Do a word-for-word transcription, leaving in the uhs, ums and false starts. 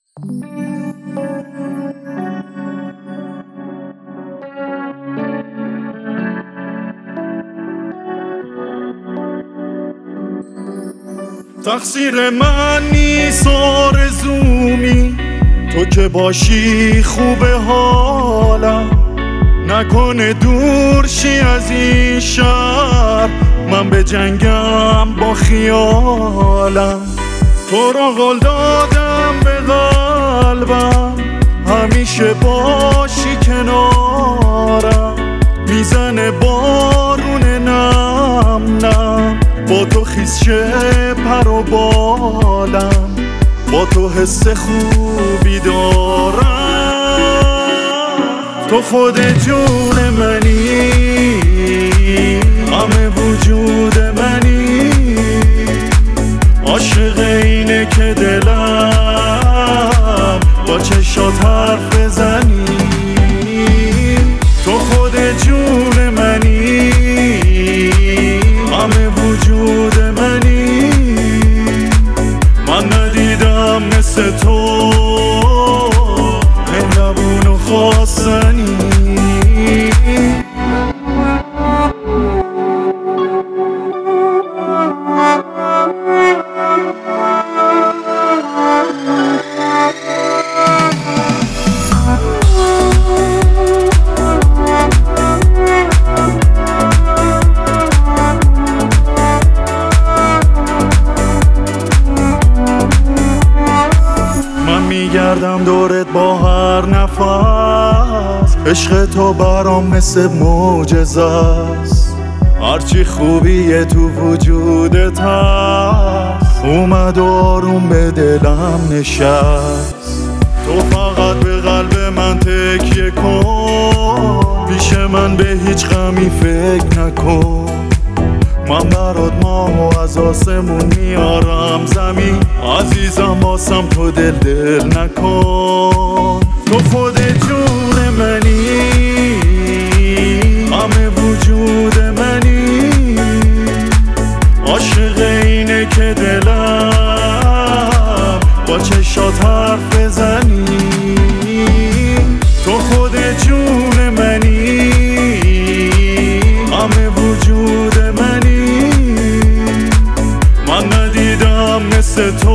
تقصیر من نیست آرزومی، تو که باشی خوبه حالم. نکنه دور شی از این شهر، من به جنگم با خیالم. تو را قول دادم به قلبم، همیشه باشی کنارم. میزنه بارون نم نم، با تو خیس شه پر و بالم. با تو حس خوبی دارم، تو خود جون منی، همه وجود منی. عاشق اینه که دلم با چشات حرف بزنی. تو خود جون منی، همه وجود منی. من ندیدم مثل تو مهربون و خواستنی. میگردم دورت با هر نفس، عشق تو برام مثل معجزه است. هرچی خوبیه تو وجودت هست، اومد و آروم به دلم نشست. تو فقط به قلب من تکیه کن، پیش من به هیچ غمی فکر نکن. من برات ماه و از آسمون میارم زمین، عزیزم واسم تو دل دل نکن. تو خود جون منی، همه وجود منی. عاشق اینه که دلم با چشات حرف بزنی. تو خود جون منی، همه وجود منی. من ندیدم مثل تو